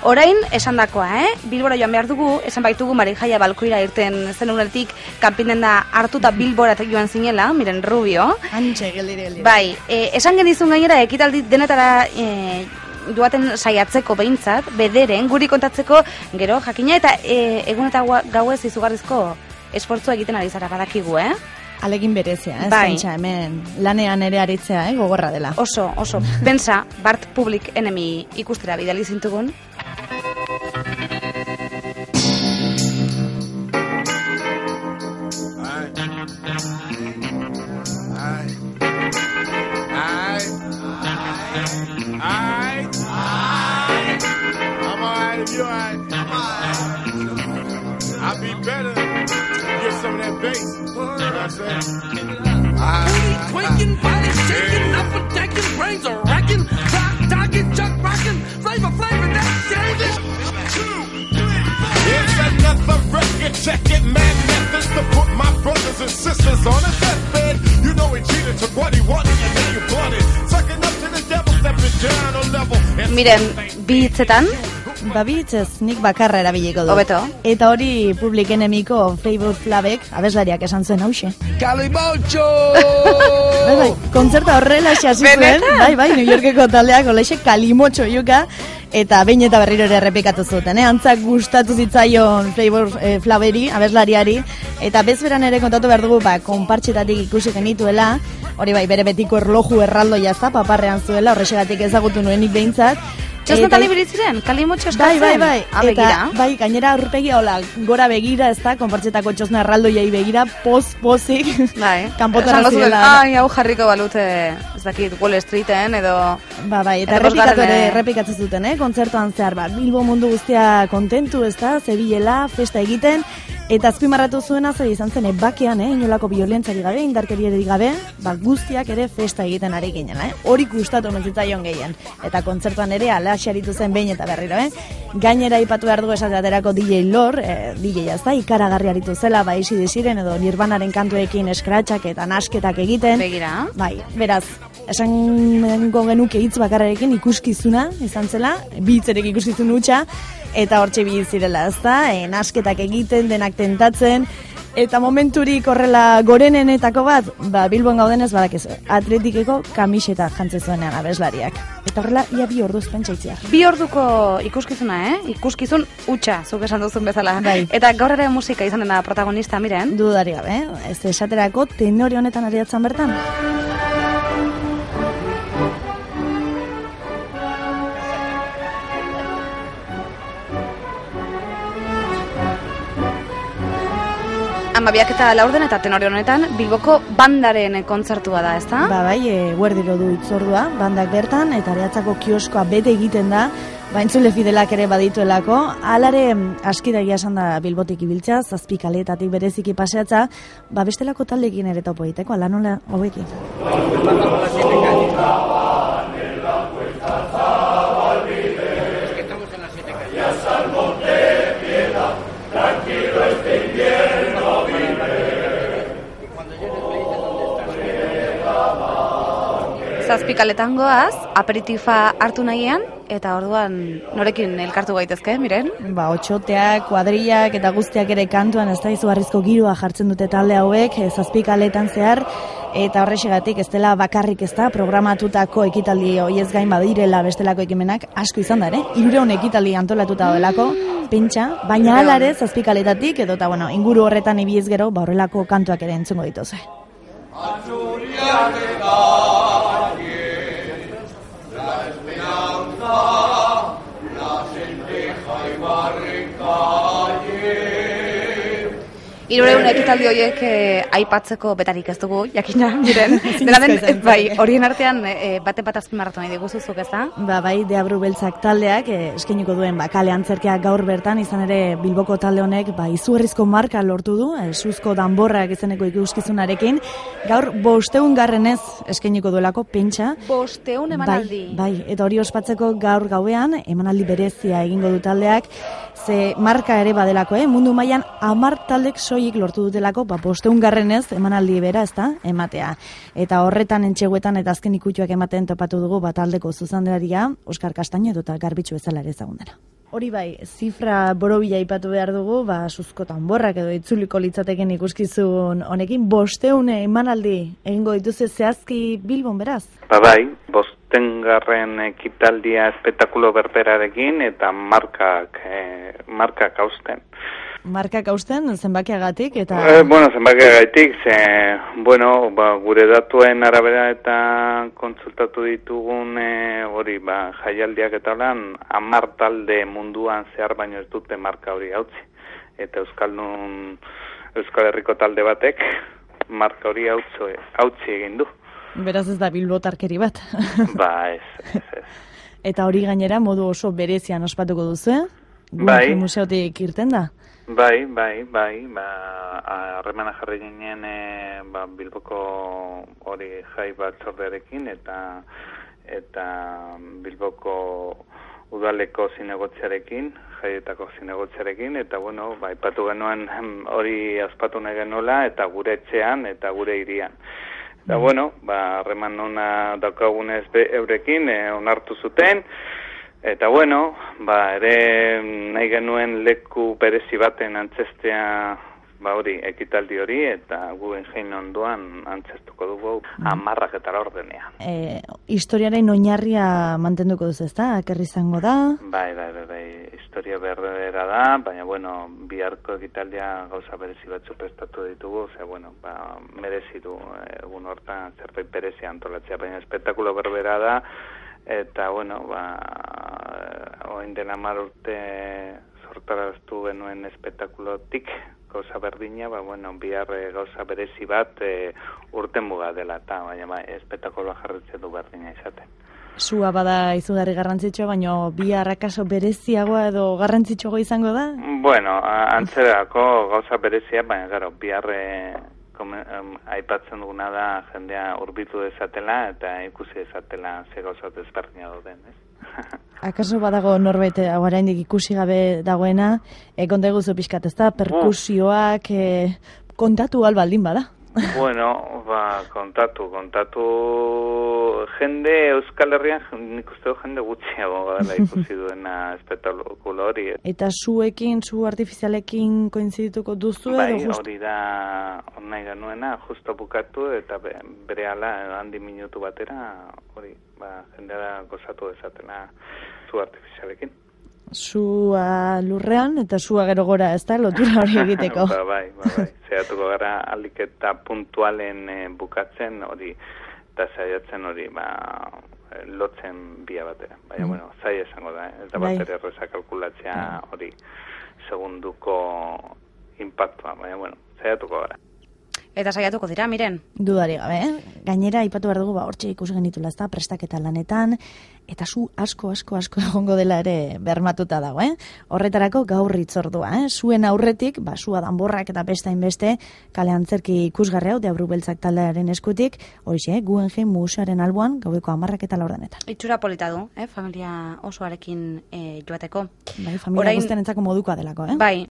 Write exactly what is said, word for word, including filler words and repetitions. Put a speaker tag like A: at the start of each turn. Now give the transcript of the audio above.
A: orain esandakoa, eh? Bilbora joan behar dugu, esan baitugu Marijaia balkoira irten zen unetik kanpinden da hartuta Bilbora joan zinela, miren Rubio.
B: Antxe, gelire, gelire.
A: Bai, e, esan genizun gainera ekitaldi denetara e, joaten saiatzeko behintzat, bederen, guri kontatzeko gero jakina eta e, egun eta gauez izugarrizko esfortzua egiten ari zara badakigu, eh?
B: Alegin berezia, ez
A: bai.
B: Zentxa, hemen lanean ere aritzea, eh, gogorra dela.
A: Oso, oso. Pensa, Bart Public Enemy ikustera bidali zintugun.
C: You alright? I'll be better. Get some of that bass. You know what I'm saying? Booty quaking, body shaking, up attacking, brains are racking, rock talking, chuck rocking, flavor flavor that's changing. It's another record, check it, mad methods to put my brothers and sisters on a deathbed. You know he cheated, took what he wanted, and now you bought it. Sucking up to the devil, stepping down a level.
A: Miren, bi hitzetan.
B: Babitzez, nik bakarra erabiliko du.
A: Hobeto.
B: Eta hori Public Enemyko Flavor Flavek abeslariak esan zuen hause.
C: Calimocho!
B: Bai, bai, kontzerta horrela xasi zuen. Bai, bai, New Yorkeko taldeak olexe Calimocho yuka. Eta behin eta berriro ere errepikatu zuten, eh? Antzak gustatu zitzaion Flavor eh, Flaveri, abeslariari. Eta bezberan ere kontatu behar dugu, ba, konpartxetatik ikusi genituela. Hori bai, bere betiko erloju erraldoia ez da, paparrean zuela, horrexegatik ezagutu nuenik behintzat.
A: Txosnetan ibili ziren, Kalimotxo eskatzen.
B: Bai, bai, bai.
A: Eta,
B: bai, gainera aurpegia, hola, gora begira, ez da, konpartxetako txosna erraldoiai begira, poz-pozik,
A: bai.
B: kanpotara zirela.
A: Ai, hau jarriko balute, ez dakit, Wall Streeten, edo...
B: Ba, bai, eta errepikatu ere, errepikatzen zuten, eh? Kontzertuan zehar, ba, Bilbo mundu guztia kontentu, ez da, zebilela, festa egiten, eta azpimarratu zuena zer izan zen, bakean, eh? Inolako violentzari gabe, indarkeriari gabe, ba, guztiak ere festa egiten ari ginen, eh? Hori gustatu menzitzaion gehien. Eta kontzertuan ere, alaxaritu zen behin eta berriro, eh? Gainera ipatu behar dugu esateaterako D J Lor, eh, D J ez da, ikaragarri aritu zela, ba, isi desiren, edo Nirvanaren kantuekin eskratxak eta nasketak egiten.
A: Begira.
B: Bai, beraz, esango genuke hitz bakarrarekin ikuskizuna izan zela, bi hitzerek ikuskizun hutsa, eta hortxe bi zirela, ez da, e, nasketak egiten, denak tentatzen, eta momenturik horrela gorenenetako bat, ba, Bilbon gaudenez badakizu, Atletikeko kamiseta jantze zuenean abeslariak. Eta horrela, ia bi orduz pentsaitzea.
A: Bi orduko ikuskizuna, eh? Ikuskizun hutsa, zuk esan duzun bezala.
B: Bai.
A: Eta gaur ere musika izan dena protagonista, miren.
B: Dudari gabe, eh? Ez esaterako tenore honetan ariatzen bertan.
A: Amabiak eta laurden eta tenore honetan Bilboko bandaren kontzertua da, ezta?
B: Ba, bai, e, guerdiro du itzordua, bandak bertan, eta areatzako kioskoa bete egiten da, ba, entzule fidelak ere badituelako, alare askidagia esan da Bilbotik ibiltza, zazpi kaleetatik bereziki paseatza, ba, bestelako taldekin ere topo egiteko, ala nola hauekin.
A: Zazpikaletan goaz, aperitifa hartu nahian, eta orduan norekin elkartu gaitezke, miren?
B: Ba, otxoteak, kuadrillak eta guztiak ere kantuan ez da izugarrizko giroa jartzen dute talde hauek, zazpikaletan zehar, eta horrexegatik ez dela bakarrik ez da, programatutako ekitaldi hoiez gain badirela bestelako ekimenak asko izan da, ere? Hirurehun ekitaldi antolatuta daudelako, pentsa, baina alare zazpikaletatik, edo eta, bueno, inguru horretan ibiez gero, ba, horrelako kantuak ere entzungo dituze.
A: Hirurehun ekitaldi horiek eh, aipatzeko betarik ez dugu, jakina, miren. Dela den, bai, horien artean eh, bate bat azpimarratu nahi diguzuzuk, ez da?
B: Ba, bai, Deabru Beltzak taldeak eh, eskainiko duen ba, kale antzerkeak gaur bertan, izan ere Bilboko talde honek ba, izugarrizko marka lortu du, eh, suzko danborrak izeneko ikuskizunarekin, gaur bosteun garrenez eskainiko duelako, pentsa.
A: Bosteun emanaldi.
B: Bai, bai, eta hori ospatzeko gaur gauean, emanaldi berezia egingo du taldeak, ze marka ere badelako, eh? Mundu mailan hamar taldek soilik lortu dutelako, ba, bosteun garrenez emanaldi bera, ez da, ematea. Eta horretan entxeguetan eta azken ikutxoak ematen topatu dugu bat aldeko zuzanderaria, Oskar Kastaño eta Garbitxu bezala ere ezagundera. Hori bai, zifra borobila ipatu behar dugu, ba, suzko tanborrak edo itzuliko litzateken ikuskizun honekin, bosteune emanaldi egingo dituze zehazki Bilbon beraz?
D: Ba bai, bostengarren ekitaldia espetakulo berberarekin eta markak, eh, markak hausten.
B: Markak hausten, zenbakiagatik eta...
D: Eh, bueno, zenbakiagatik, ze, bueno, ba, gure datuen arabera eta kontsultatu ditugun eh, hori, ba, jaialdiak eta lan, hamar talde munduan zehar baino ez dute marka hori hautzi. Eta Euskaldun, Euskal Herriko talde batek marka hori hautzi, hautzi egin du.
B: Beraz ez da Bilbo tarkeri bat.
D: Ba, ez, ez, ez.
B: Eta hori gainera modu oso berezian ospatuko duzu, eh?
D: Bai.
B: Museotik irten da?
D: Bai, bai, bai, ba, harremana jarri ginen e, ba, Bilboko hori jai batzordearekin eta eta Bilboko udaleko zinegotziarekin, jaietako zinegotziarekin, eta bueno, ba, ipatu genuen hori ospatu nahi genuela, eta gure etxean, eta gure hirian. Eta bueno, ba, harreman ona daukagunez eurekin, e, onartu zuten, eta bueno, ba, ere nahi genuen leku berezi baten antzestea, ba hori, ekitaldi hori, eta guen jein ondoan antzestuko dugu hamarrak eta ordenean.
B: E, historiaren oinarria mantenduko duz, ezta? Akerri izango da?
D: Bai, bai, bai, bai, historia berbera da, baina bueno, biharko ekitaldia gauza berezi batzu prestatu ditugu, ze bueno, ba, merezi du egun hortan zerbait berezi antolatzea, baina espektakulo berbera da, eta, bueno, ba, oin dela hamar urte sortaraztu genuen espektakulotik, gauza berdina, ba, bueno, bihar e, gauza berezi bat e, urten muga dela, eta, baina, ba, espektakuloa jarritzen du berdina izaten.
B: Sua bada izugarri garrantzitsua, baina bihar akaso bereziagoa edo garrantzitsuago izango da?
D: Bueno, antzerako gauza berezia, baina, gero, bihar e, Kome, um, aipatzen duguna da jendea hurbildu dezatela eta ikusi dezatela ze gauza desberdina dauden, ez?
B: Akaso badago norbait oraindik ikusi gabe dagoena, e, konta eguzu pixkat, ezta? Perkusioak e, kontatu albaldin bada.
D: Bueno, ba, kontatu, kontatu jende Euskal Herrian, nik uste du jende gutxiago dela ikusi duena espektakulo hori.
B: Eta zuekin, zu artifizialekin koinzidituko duzu edo?
D: Bai, hori da nahi genuena, justo bukatu eta be, bere ala, handi minutu batera, hori, ba, jendea gozatu dezatena zu artifizialekin.
B: Zua lurrean eta zua gero gora, ez da, lotura hori egiteko.
D: ba, bai, ba, bai, zehatuko gara aliketa puntualen e, bukatzen hori, eta zaiatzen hori, ba, lotzen bia batera. Baina, mm. bueno, zai esango da, eh? Ez da
B: bai.
D: batera erreza kalkulatzea hori segunduko impactua, baina, bueno, zaiatuko gara.
A: Eta saiatuko dira, miren.
B: Dudari gabe, eh? Gainera, ipatu behar dugu, ba, hortxe ikusi genitula, ez da, prestaketa lanetan, eta zu asko, asko, asko egongo dela ere bermatuta dago, eh? Horretarako gaur hitzordua, eh? Zuen aurretik, ba, zua danborrak eta beste hainbeste, kale antzerki ikusgarri hau, Deabru Beltzak taldearen eskutik, horixe, eh? Guggenheim museoaren alboan, gaueko hamarrak eta laurdenetan.
A: Itxura polita du, eh? Familia osoarekin eh, joateko.
B: Bai, familia Orain... guztian entzako modukoa delako, eh?
A: Bai,